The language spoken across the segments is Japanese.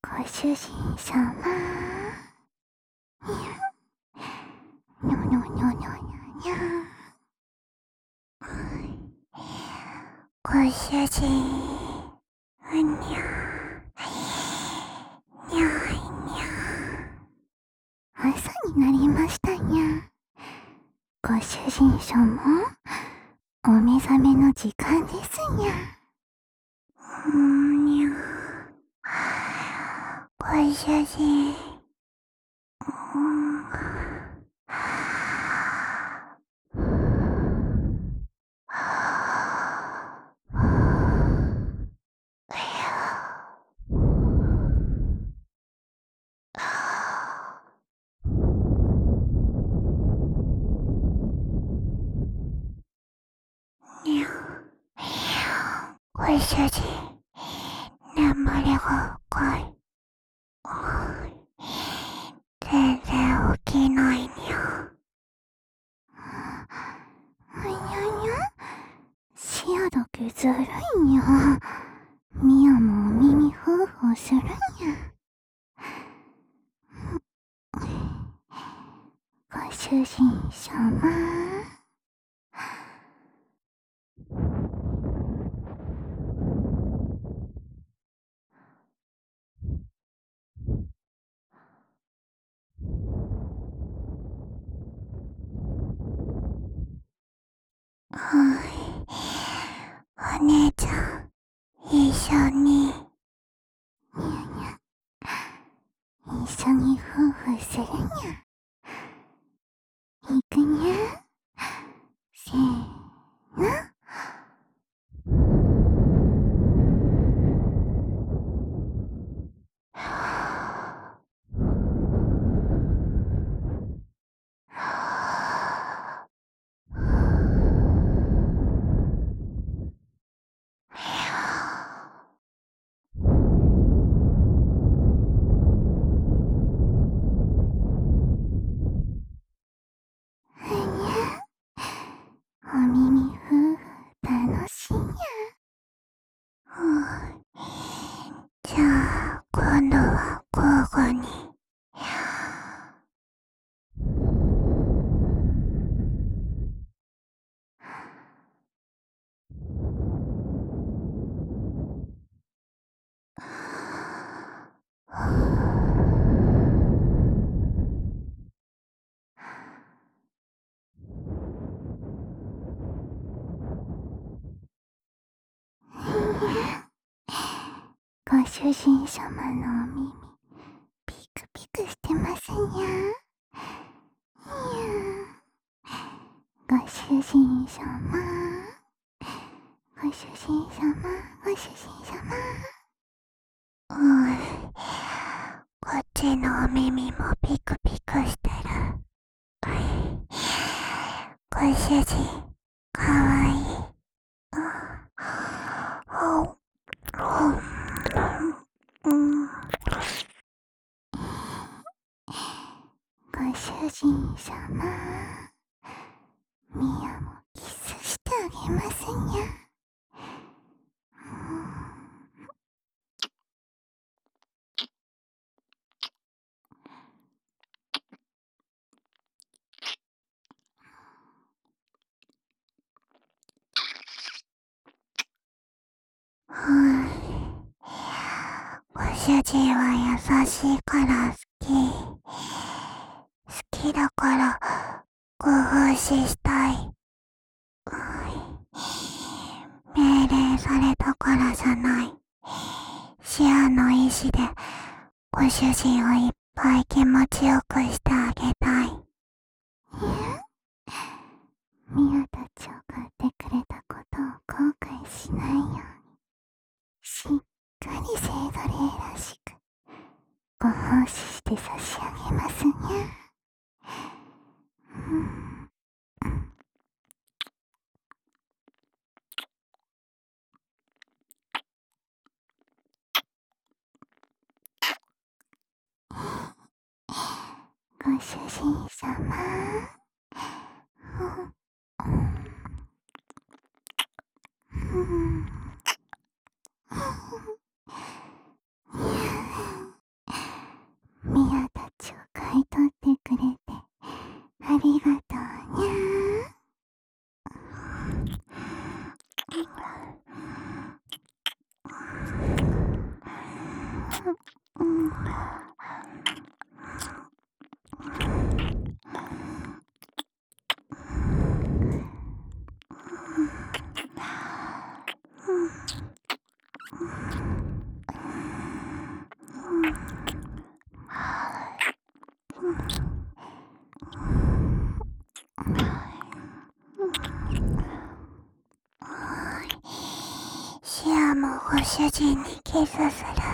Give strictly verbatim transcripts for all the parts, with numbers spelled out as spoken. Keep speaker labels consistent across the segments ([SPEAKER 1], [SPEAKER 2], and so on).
[SPEAKER 1] ご主人様。にょにょにょにょにょにょ。ご主人、うにゃ。にゃいにゃ。朝になりましたにゃ。ご主人様、お目覚めの時間ですにゃ。うんにゃ。ご主人、うん。にゃ。ご主人、眠りが深い。全然起きないにゃ。にゃにゃ。潮時ずるいにゃ。みやもお耳ふうふうするにゃ。ご主人様。はい。お姉ちゃん、一緒に。にゃにゃ。一緒に夫婦するにゃ。いくにゃ。せーの。お耳ふふ楽しいにゃ。じゃあ今度は交互に。ご主人様のお耳ピクピクしてますにゃ。ご主人様、ご主人様、ご主人様。おい、こっちのお耳もピクピクしてる。ご主人、かわいい。ご主人様、みやもキスしてあげますにゃ。ご主人は優しいから好き。好きだからご奉仕したい。命令されたからじゃない。シアの意志でご主人をいっぱい気持ちよくしてあげたい。ミアたちを買ってくれたことを後悔しないように、しっかり聖奴霊らしくご奉仕して差し上げますにゃ。ご主人様。 ご主人にキスする。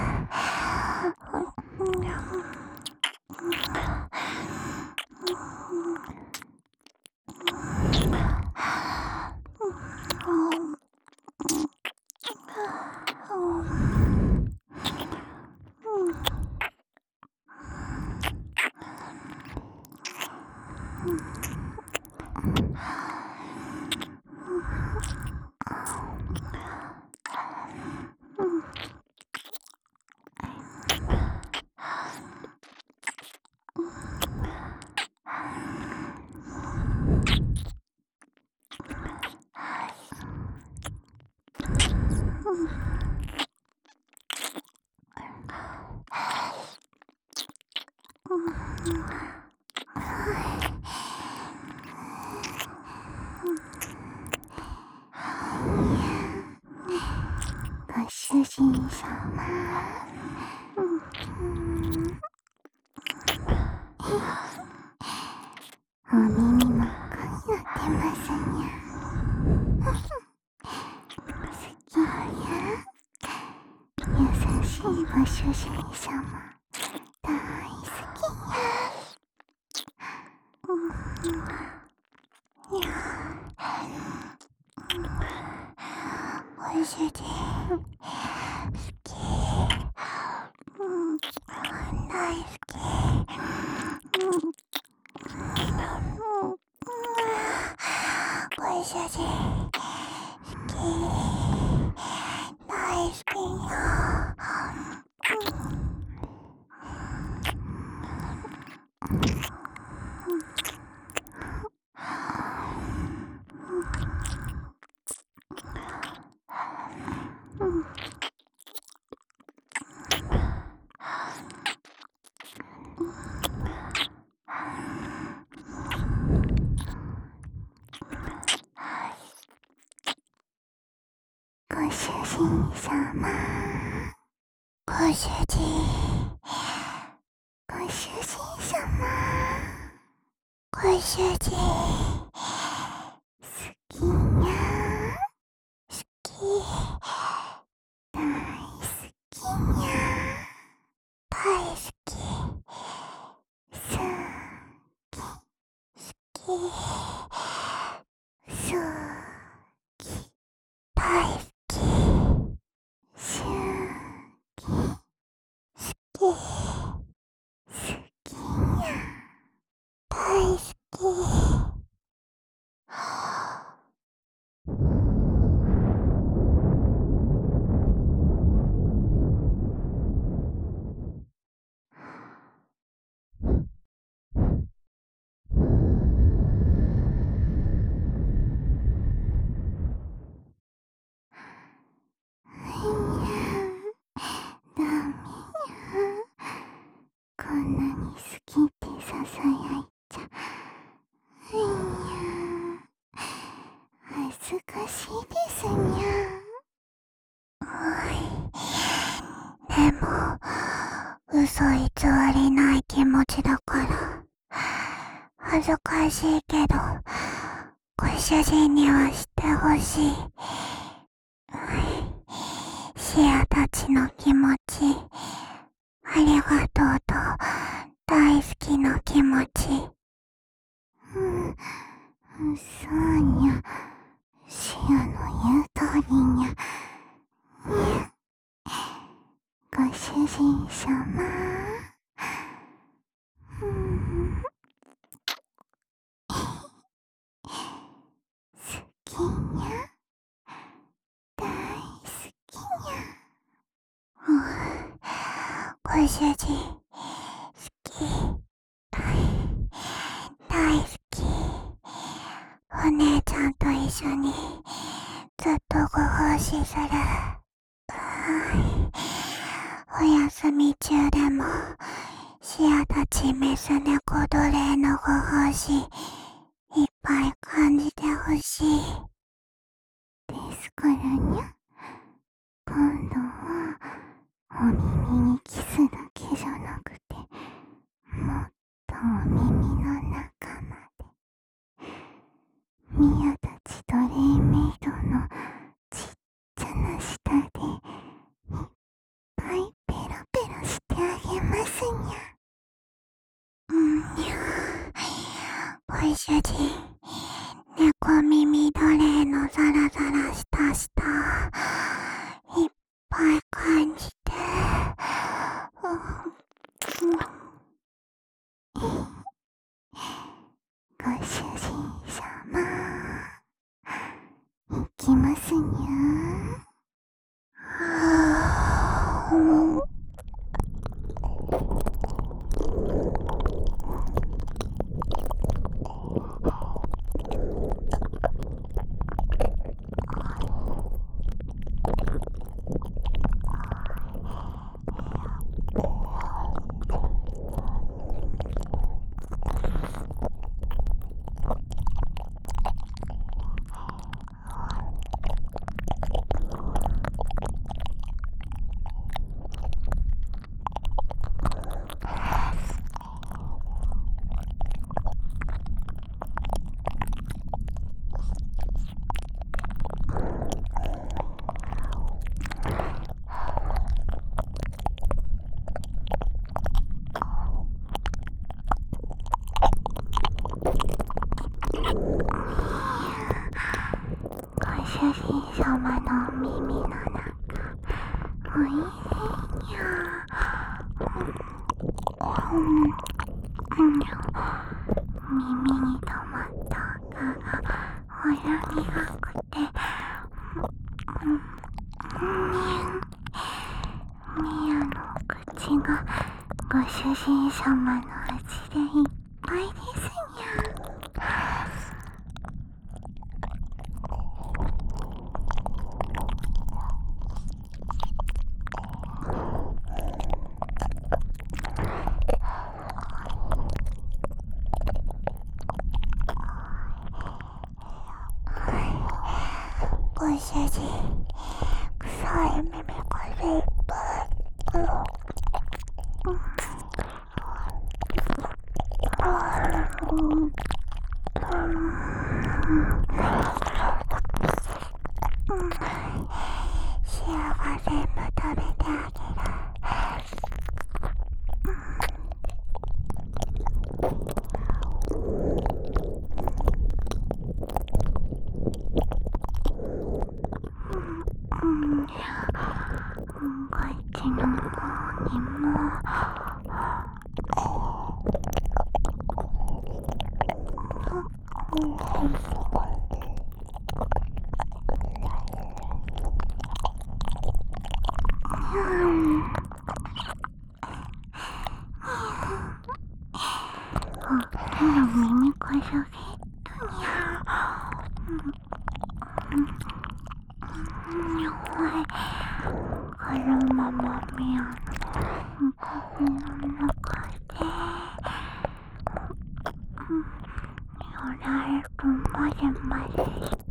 [SPEAKER 1] ご主人様、お耳もっこになってますにゃ。好きや。優しいご主人様、大好きや。ご主人好き、大好き。ご主人好き、大好きよ。ご主人様、ご主人、ご主人様、ご主人、好きや、好き、大好きや、大好き、好き、好き、好き、大好き。好き、好き、好きや、大好き。ダメや。こんなに好きってささやいちゃ。いや、恥ずかしいですにゃ。でも、嘘偽りない気持ちだから、恥ずかしいけど、ご主人にはしてほしい。シアたちの気持ち、ありがとうと、大好きの気持ち。うん、そうにゃ、シアの言う通りにゃ。ご主人様、うん、好きにゃ、大好きにゃ。うん、ご主人、好き、大好き。お姉ちゃんと一緒にずっとご奉仕する。お休み中でもシアたちメス猫奴隷のご奉仕いっぱい感じてほしい。ですからにゃ、今度はお耳にキスだけじゃなくて、もっとお耳の中まで。ミヤたち奴隷メイドのちっちゃな舌でご主人、猫耳奴隷のザラザラした舌、いっぱい感じて、ご主人様、いきますにゃ。ご主人様のお耳の中、おいしいにゃ。耳に止まった赤がおやみがくて、ミヤの口がご主人様の味でいっぱいですにゃ。ご主人、臭い耳がいっぱい。シアが全部食べてあげる。こっちの方にも。おっきな耳こそゲットにゃ。はい、このままミヤの口の中でよだれと混ぜ混ぜして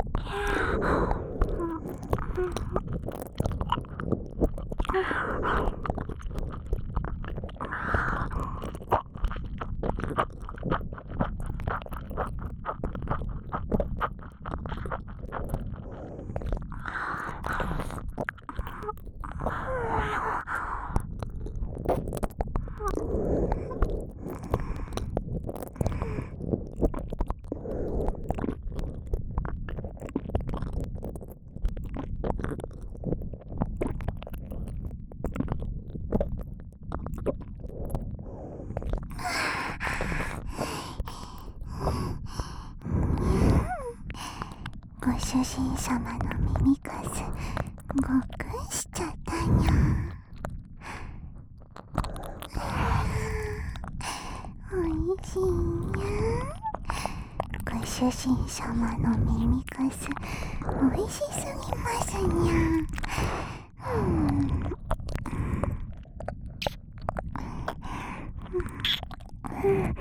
[SPEAKER 1] ご主人様の耳かすごくしちゃったにゃ。おいしいにゃ。ご主人様の耳かすおいしすぎますにゃ。うんうん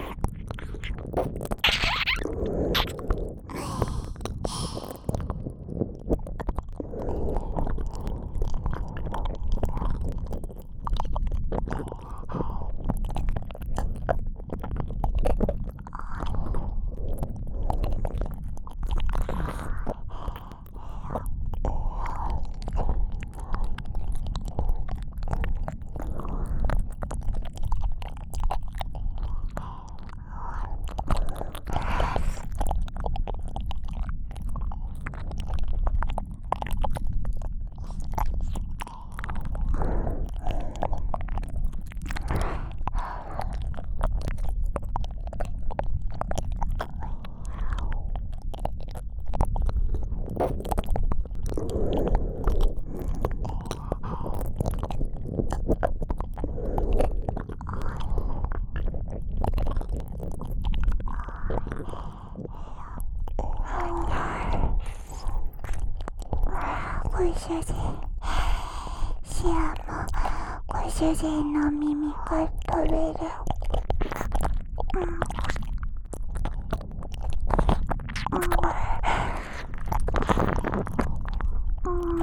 [SPEAKER 1] ご主人、シアもご主人の耳が食べる。うん。うん。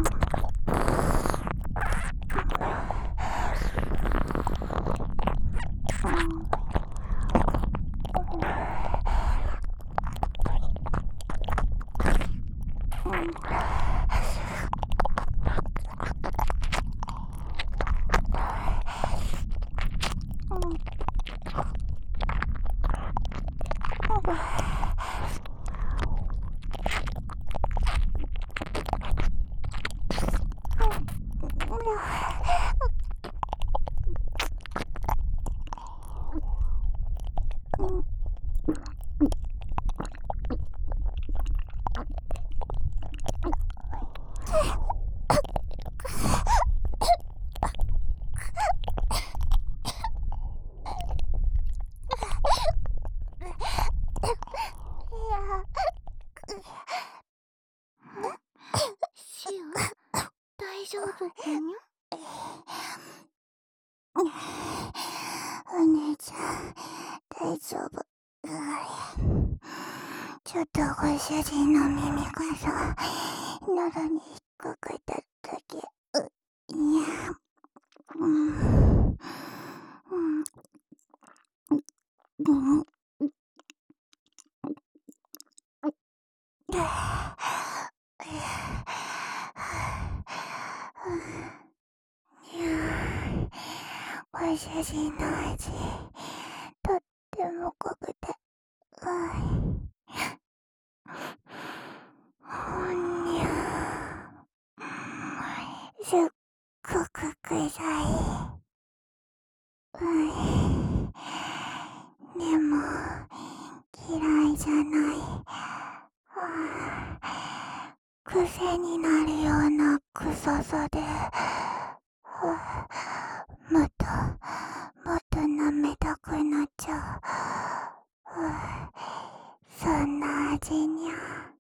[SPEAKER 1] シア、大丈夫かにゃ？お姉ちゃん、大丈夫。ちょっとご主人の耳がさ、喉に引っかかっただけ。いや、うん、うん、うん、ご主人の味、とっても濃くて、うん、ほんにゃ、すっごく臭い。うん、でも、嫌いじゃない。癖になるような臭さで、もっと、もっと舐めたくなっちゃう。そんな味にゃ。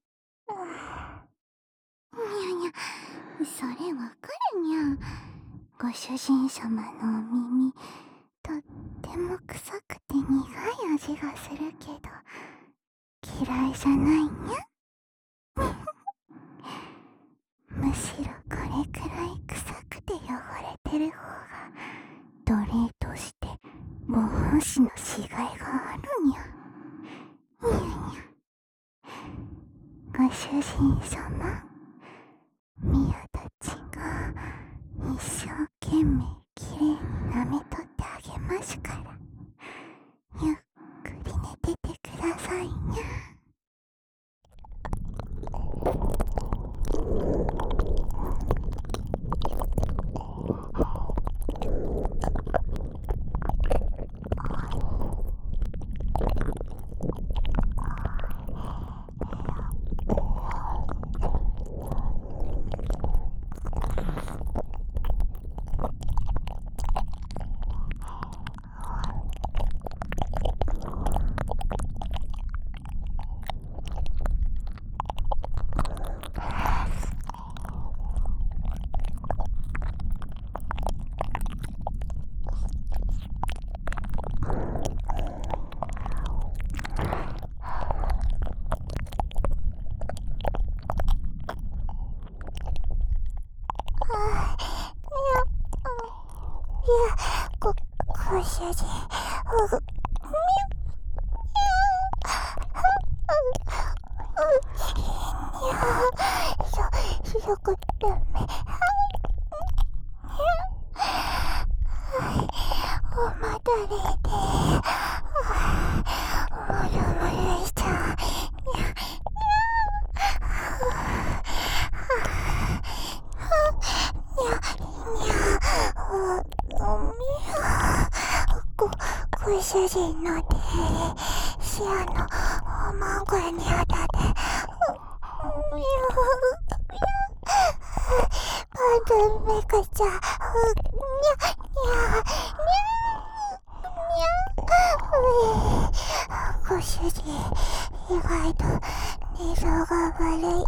[SPEAKER 1] にゃにゃ、それわかるにゃ。ご主人様のお耳、とっても臭くて苦い味がするけど、嫌いじゃないにゃ。むしろこれくらい臭くて汚れてる方が奴隷としてご奉仕のしがいがあるにゃ。にゃにゃ。ご主人様、ミアたちが一生懸命きれいに舐めとってあげますから、ゆっくり寝ててくださいにゃ。いや、ご、ご主人、う、みゅ、にゃ、そ、そこダメ。おまたれで、もるもるしちゃう。にゃ、にゃ、にゃ、おみゃ、ご、ご主人の手、シアのおまんこに当たって、みゃ、パンツめかちゃ、にゃ、にゃ、にゃ、にゃ、 ご主人、意外と寝相が悪い。うや、うにゃ。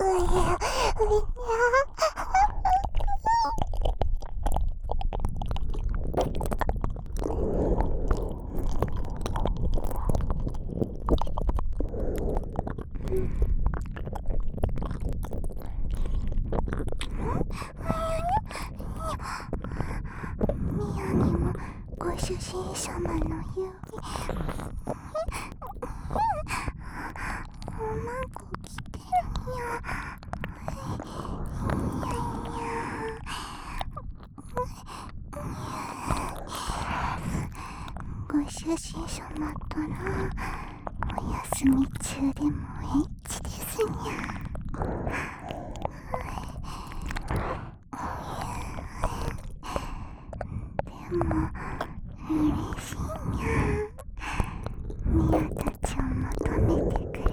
[SPEAKER 1] 宮にもご主人様のようにおまんこ来てるにゃ。いやいや。ご主人様ったらお休み中でもエッチですにゃ。でも嬉しいにゃ。宮たちを求めてくれて。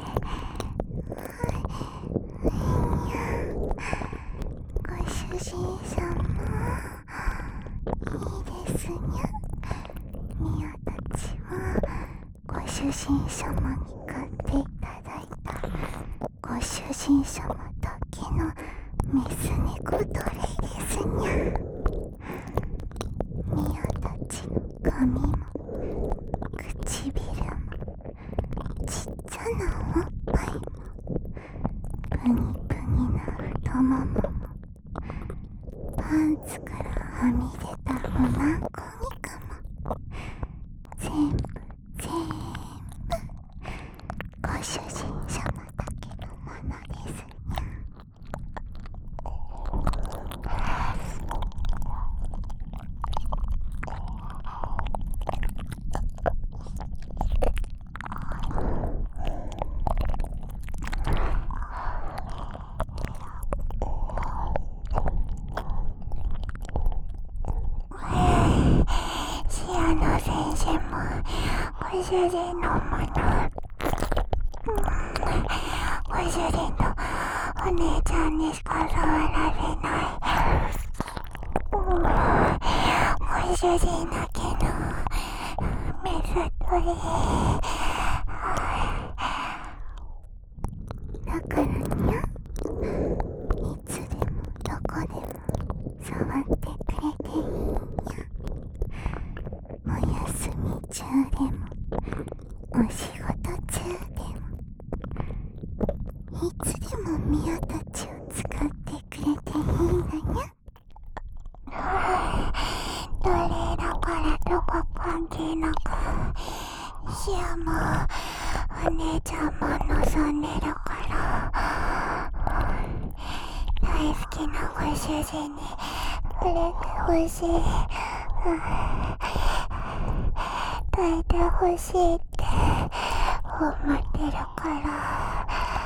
[SPEAKER 1] いや、ご主人様いいですにゃ。宮たちはご主人様に飼っていただいたご主人様だけのメス猫奴隷ですにゃ。宮たちの髪も唇もちっちゃなおっぱいもプニプニな太もももパンツからはみ出たおまんこ肉も全部全部ご主人様だけのものですにゃ。シアノ先生もご主人のもの、うん、ご主人とお姉ちゃんにしか触られない、うん、ご主人だけのメス取りだからにゃ。いつでもどこでも触ってくれていいにゃ。お休み中でもお仕事中でもいつでも宮たちを使ってくれていいのにゃ。どれだからどこ関係なくシアもお姉ちゃんも望んでるから大好きなご主人に触れてほしい、抱いてほしいって思ってるから。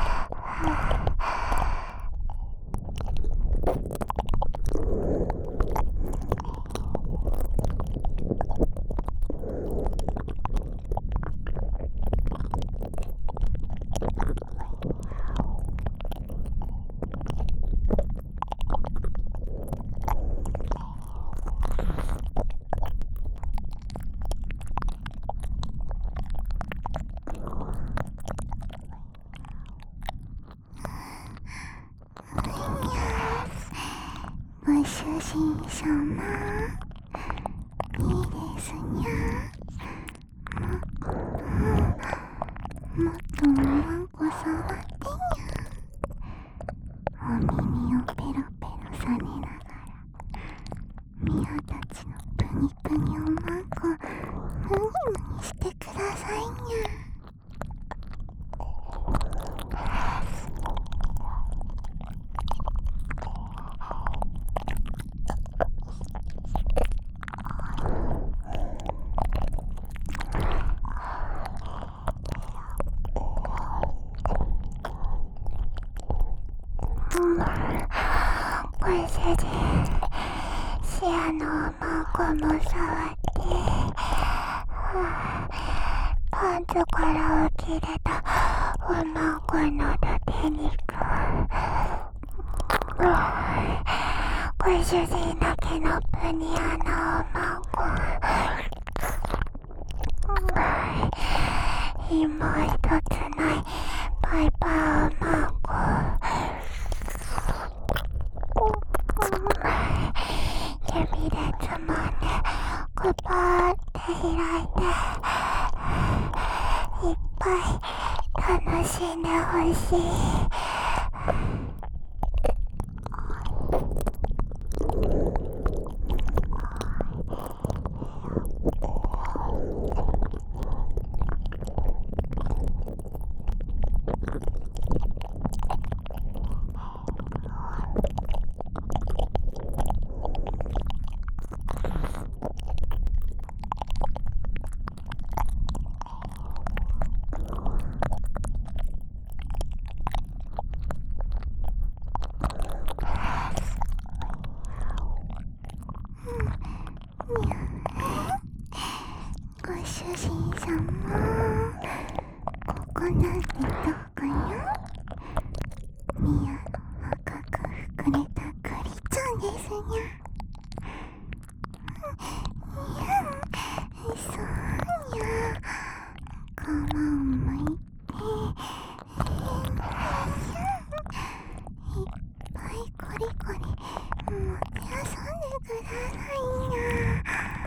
[SPEAKER 1] ご主人様いいですにゃ。もっともっとおまんこ触ってにゃ。お耳をペロペロさねながら宮たちのプニプニおまんこムニムニしてくださいにゃ。ご主人、シアのおまんこも触って、パンツから浮き出たおまんこの土手肉、ご主人だけのプニアのおまんこ、 紐一つないパイパーマンゴー、指でつまんでグパーって開いていっぱい楽しんでほしい。ご主人様、ここなんてどこよ。ミアの赤く膨れたクリちゃんですにゃ。いや、そうにゃ。皮をむいて、いっぱいコリコリもて遊んでくださいにゃ。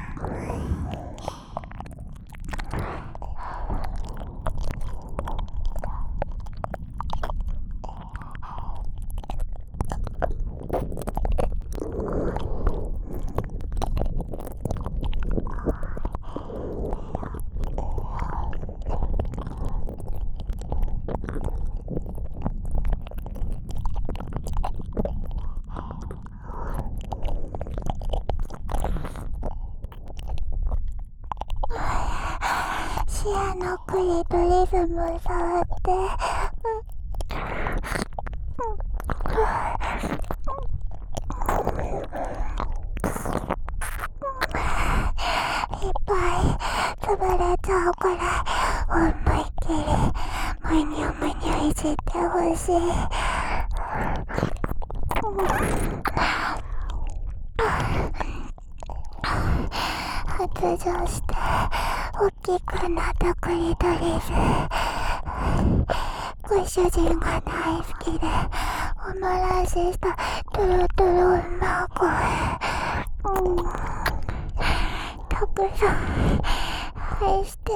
[SPEAKER 1] シアのクリトリズムを触って、いっぱい潰れちゃうくらい思いっきりむにゅむにゅいじってほしい。発情して大きくなったクリトリス、ご主人が大好きでおもらししたトゥルトゥル女声、うん、たくさん愛して。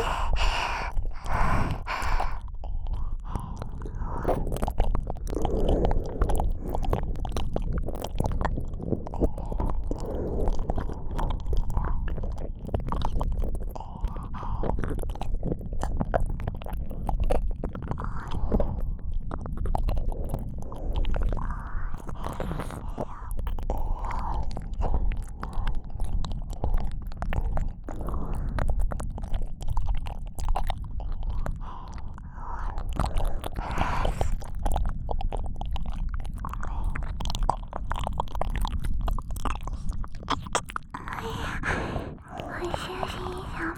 [SPEAKER 1] ご主人様、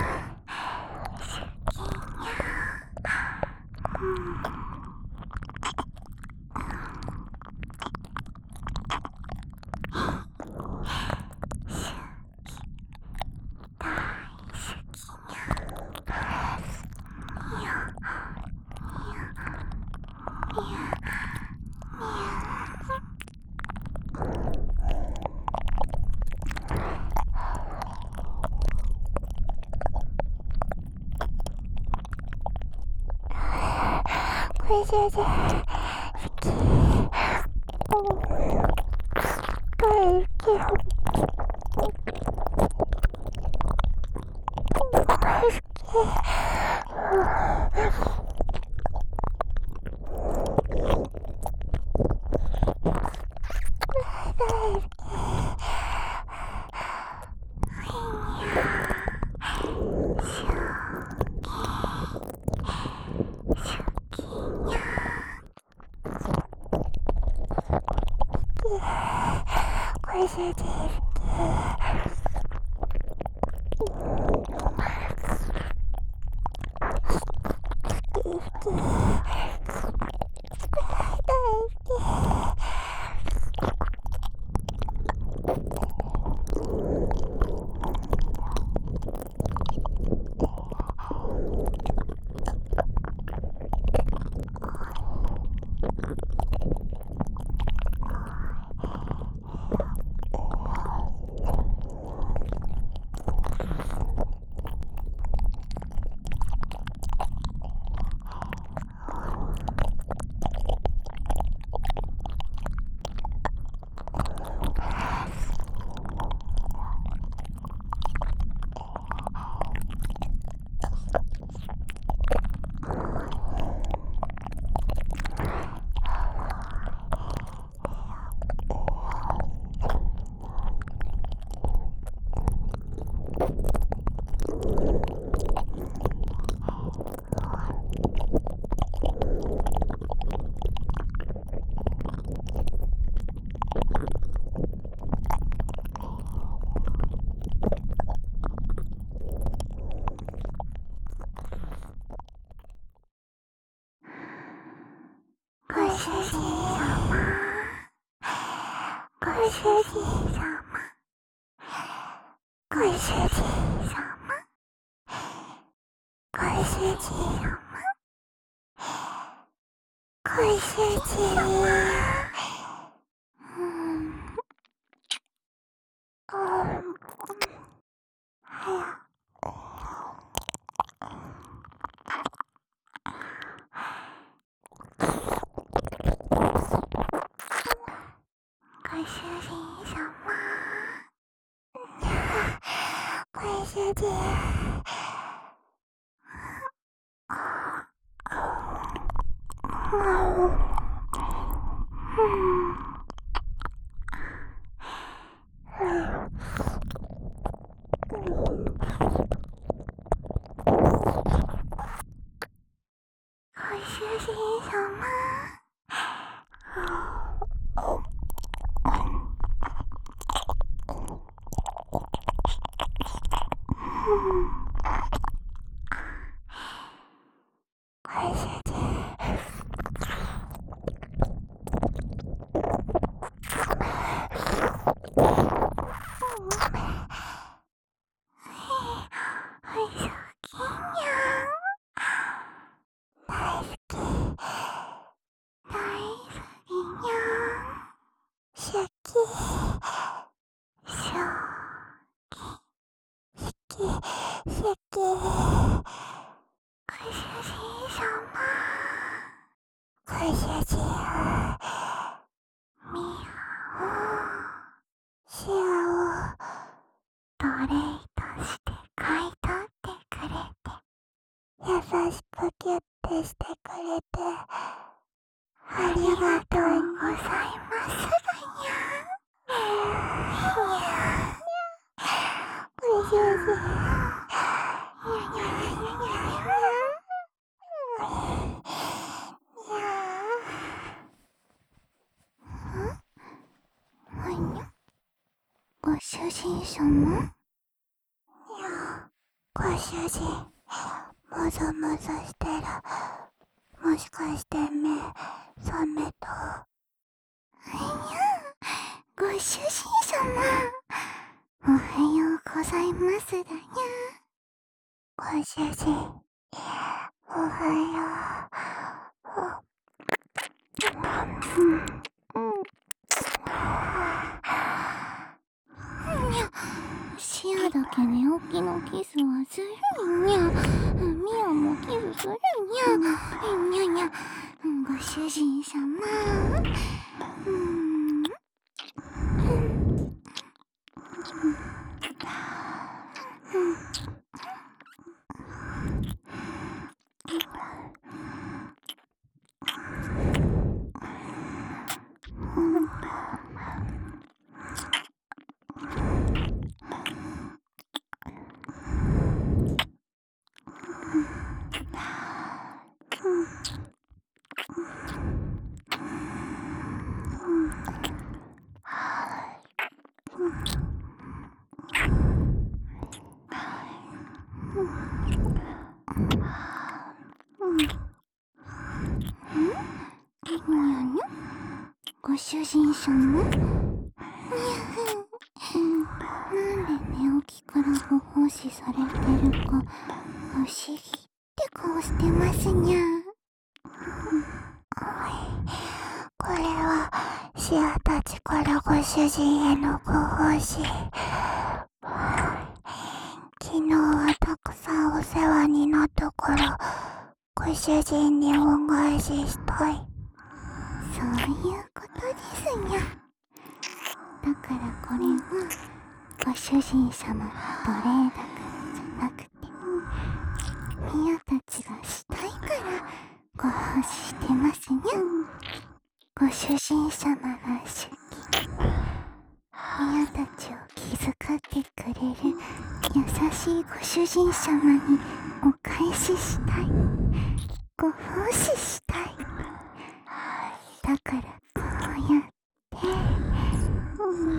[SPEAKER 1] 好きにゃ。うん。ご主人好き、大好き、大好き。ご主人好き、好き、大好き。 主人様、ご主人様、ご主人様、ご主人様。うん。あー、はや。ご主人様。ご主人。ご主人様。ご主人。おいしょきんにゃん。大好き。大好きにゃん。シャキ。シャキ。シキ。シャキ。ご主人様。ご主人。みやお。シアを奴隷として買い取ってくれて、優しくギュッてしてくれて、ありがとうございますだにゃ。ご主人。にゃにゃにゃにゃにゃにゃ。にゃん？にゃ？ご主人様？にゃ、ご主人、もぞもぞしてる。もしかして目、覚めた？にゃ、ご主人様。おはようございますだにゃ。ご主人、おはよう。うん。にゃ、シアだけ寝起きのキスはするにゃ。ミアもキスするにゃ。にゃにゃ、ご主人様。うん。ご主人様？なんで寝起きからご奉仕されてるか不思議って顔してますにゃ。これはシアたちからご主人へのご奉仕。昨日はたくさんお世話になったからご主人に恩返ししたい。そういうことですにゃ。だからこれはご主人様の奴隷だからじゃなくて、ミアたちがしたいからご奉仕してますにゃ。ご主人様が出勤、ミアたちを気遣ってくれる優しいご主人様にお返ししたい。ご奉仕したい。だからこうやって、うん、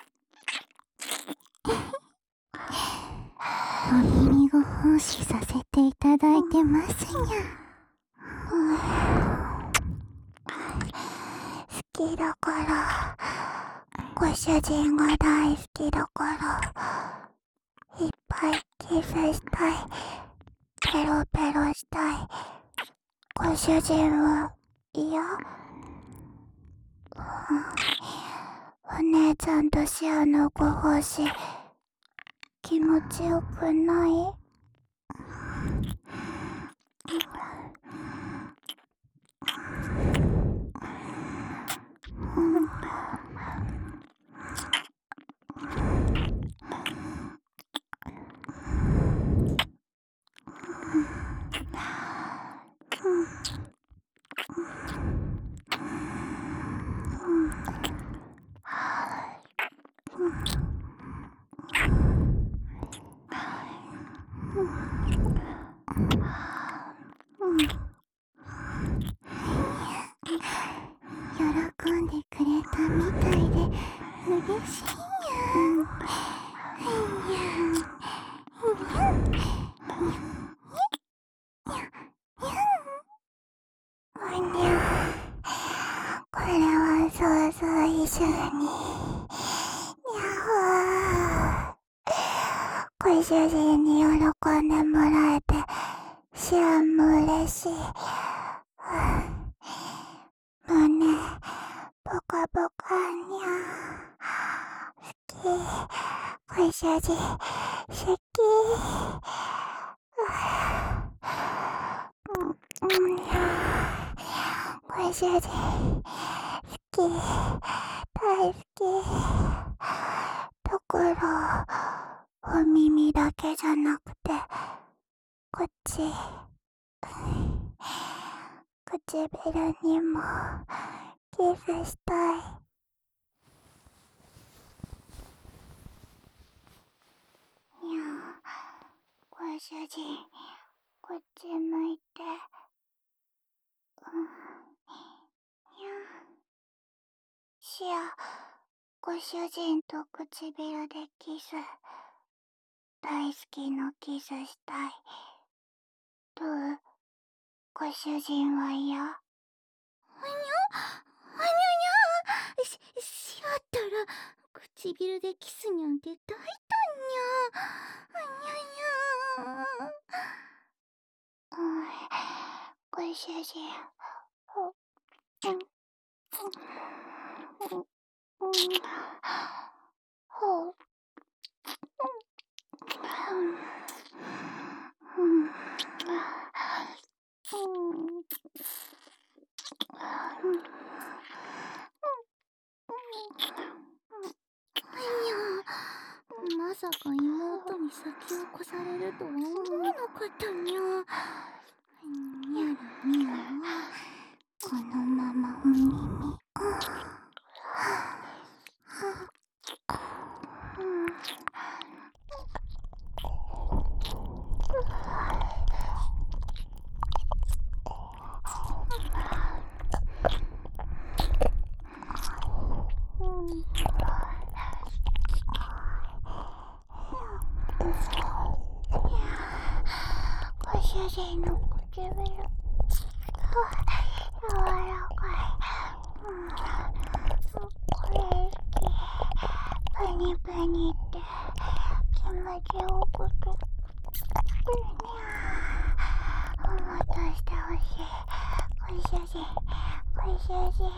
[SPEAKER 1] お耳ご奉仕させていただいてますにゃ。好きだからご主人が大好きだからいっぱいキスしたい、ペロペロしたい。ご主人は嫌？お姉ちゃんとシアのご奉仕気持ちよくない？喜んでくれたみたいで嬉しいにゃ。にゃ。これはそうそう一緒に。にゃほー。ご主人に喜んでもらえてシアンも嬉しい。胸ポカポカにゃ。好き。ご主人好き。ご主人好き、大好き。だからお耳だけじゃなくてこっち唇にもキスしたい。にゃ。ご主人こっち向いて。にゃ。シア、ご主人と唇でキス、大好きのキスしたい。どう？ご主人は嫌？あにゃ？あにゃにゃ。し、しあったら唇でキスにゃんて大胆にゃ。あにゃにゃ。うん、ご主人うんうんうんほううんまさか妹に先を越されるとは思わなかったにゃ。にゃらにゃはこのままお耳ご主人の唇柔らかい。これ好き。プニプニって気持ちよくておもとしてほしい。ご主人ご主人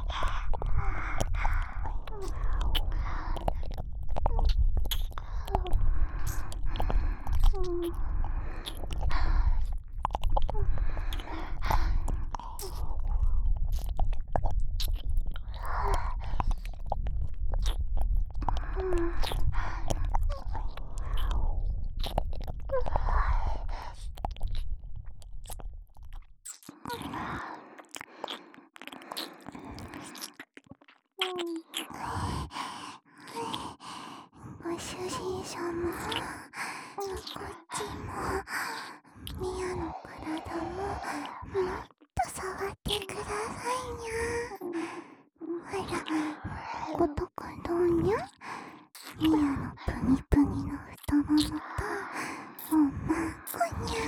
[SPEAKER 1] ご主人様、こっちもミアの体ももっと触ってくださいにゃ。あら、ことかどうにゃ。ミアのプニプニの太ももとおまんこにゃ。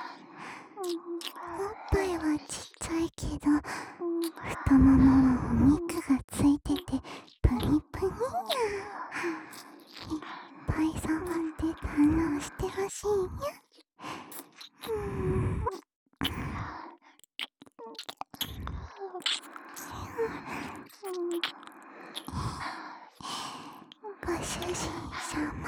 [SPEAKER 1] おっぱいはちっちゃいけど太ももはお肉がついててプニプニにご主人様、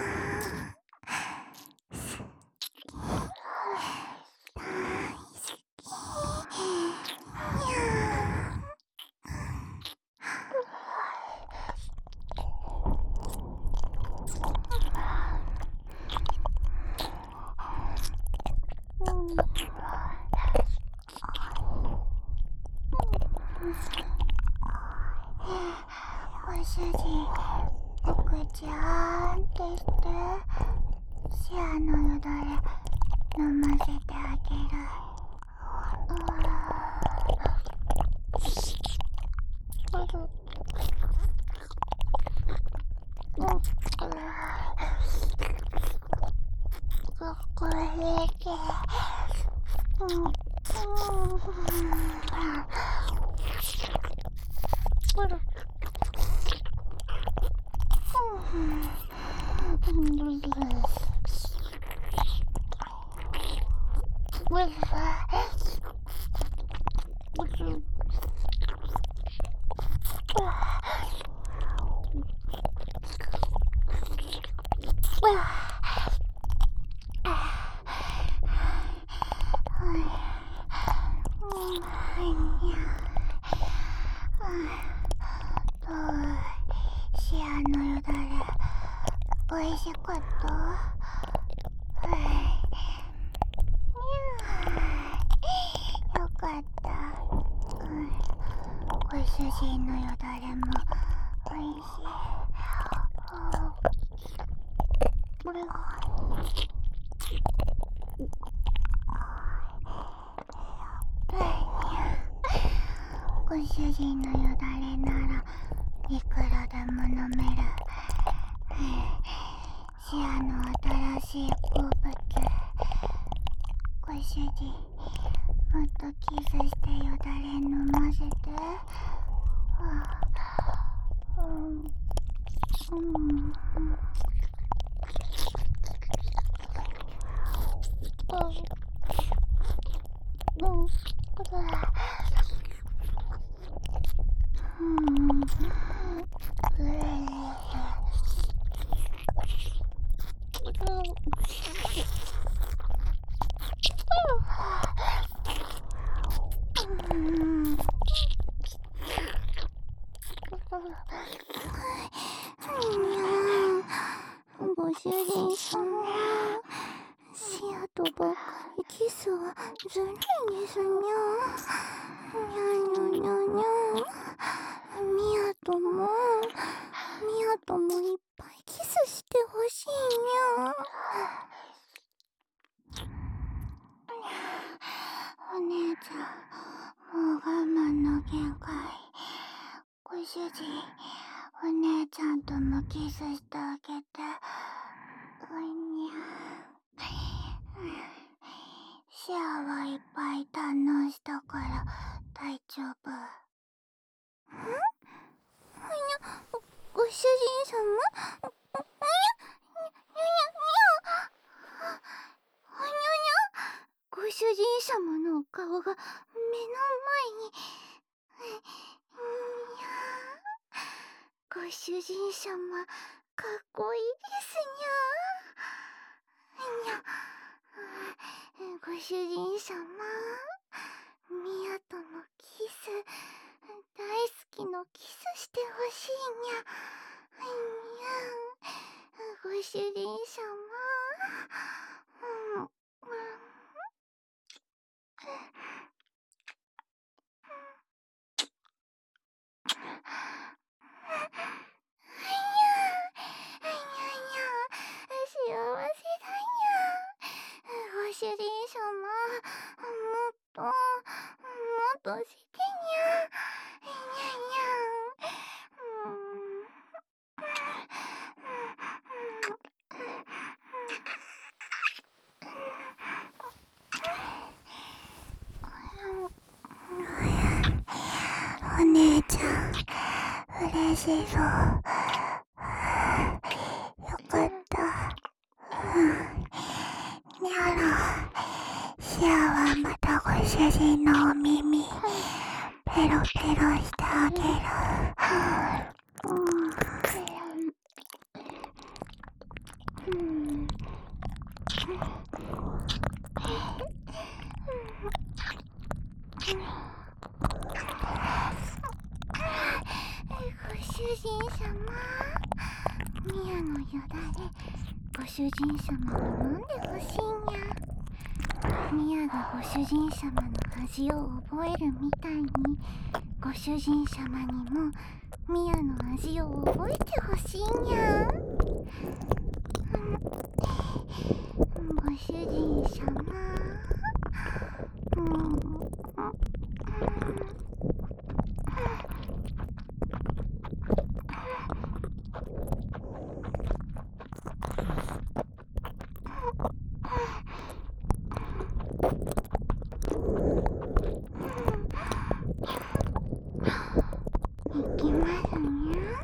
[SPEAKER 1] 好き、大好き、にゃー。ご主人、お口あーんってして、シアのよだれ飲ませてあげる。これけ、うんうんシアのよだれ、おいしかった？よかった。ご主人のよだれもおいしい。これがご主人のよだれならいくらでも飲める。シアの新しい好物。ご主人、もっとキスしてよだれ飲ませて。うんうんご主人様、シアとばっかりキスはずるいですにゃ。にゃにゃにゃにゃ。ミヤとも、ミヤともいっぱいキスしてほしいにゃ。お姉ちゃん、もう我慢の限界。ご主人、お姉ちゃんともキスしてあげて。おにゃ。シアはいっぱい堪能したから大丈夫。ん？おにゃ、ご主人様？おにゃ、にゃにゃにゃ。おにゃにゃ。ご主人様のお顔が目の前に。にゃ。ご主人様、かっこいいですにゃ。にゃ。ご主人様、ミヤとのキス、大好きのキスしてほしいにゃ。にゃ。ご主人様、うん、うん。幸せだにゃ。ご主人様、もっと、もっとしてにゃ。にゃにゃ。お姉ちゃん、嬉しそう。よかった。にゃら、シアはまたご主人のお耳ペペロペロしてあげる。ご主人様、ミアのよだれ、ご主人様に飲んでほしいにゃ。ミアがご主人様の味を覚えるみたいに、ご主人様にもミアの味を覚えてほしいにゃ。ご主人様、うん、いきますにゃ。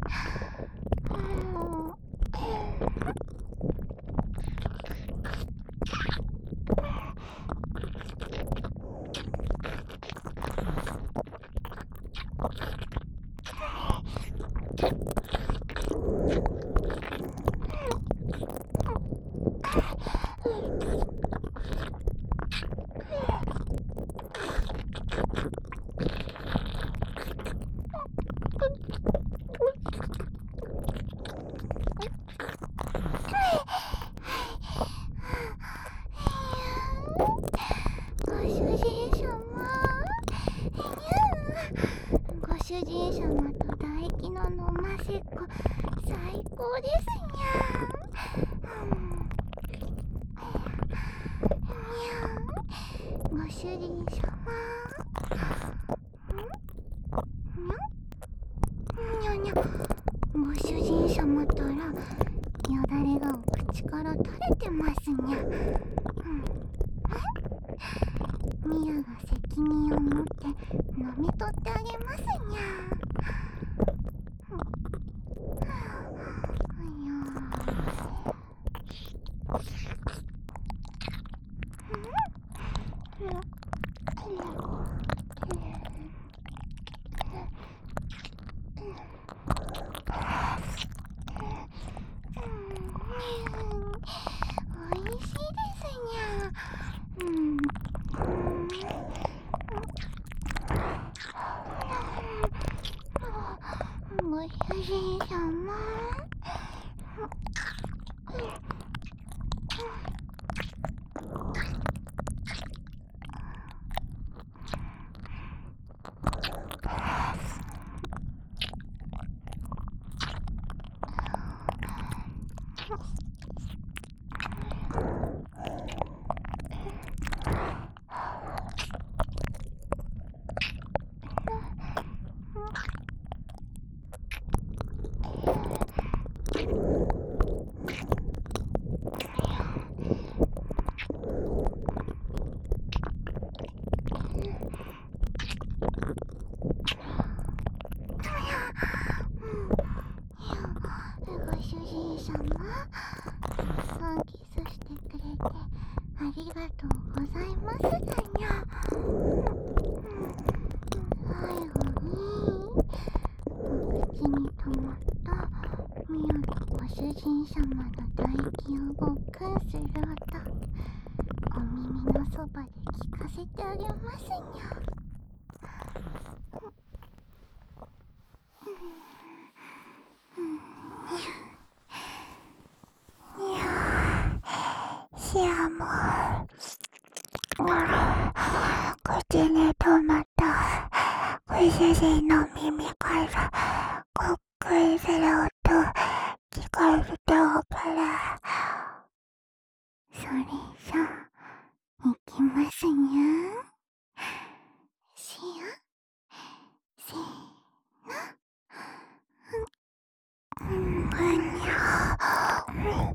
[SPEAKER 1] ご主人様、ご主人様と唾液の飲ませっこ最高ですにゃ。ご主人様、にゃにゃ、ご主人様ったらよだれがお口から垂れてますにゃ。ミアが責任を持って飲み取ってあげますにゃ。おいしいですにゃ。うんご主人様、ご主人様、そうキスしてくれてありがとうございますだにゃ。最後にお口に溜まったミアとご主人様の唾液をごっくんする音、お耳のそばで聞かせてあげますにゃ。シアも口に止まったご主人の耳からごっくりする音聞こえておから、それじゃいきますにゃ。シア、せーの、うんにゃ。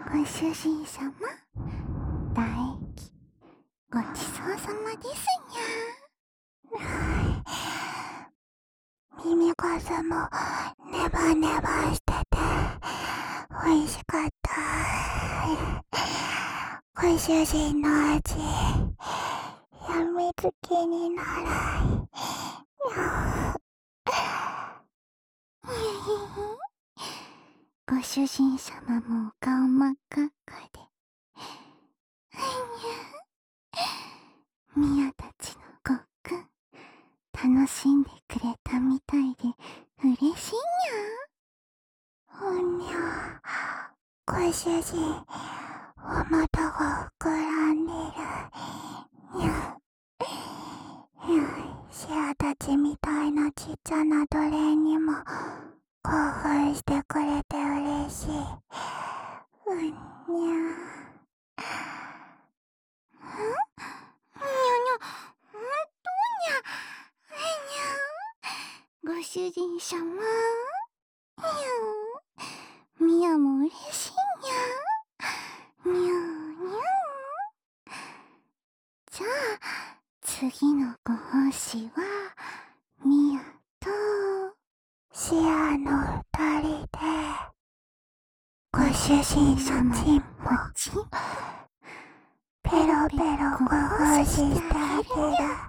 [SPEAKER 1] ご主人様、唾液ごちそうさまですにゃ。耳かすもネバネバしてて美味しかった。ご主人の味、やみつきになる。ご主人様もお顔真っ赤っかで、ミヤたちのごっくん楽しんでくれたみたいで嬉しいにゃ。おにゃ、ご主人お股が膨らんでるにゃ。シアたちみたいなちっちゃな奴隷にも興奮してくれて嬉しい。うんにゃ。んにゃにゃ、ほんとにゃ。にゃ。ご主人様。にゃ。ミヤも嬉しいにゃ。にゃにゃ。じゃあ、次のご奉仕は、ミヤと、シアの二人で、ご主人様ちんもちん、ペロペロご奉仕してあげる。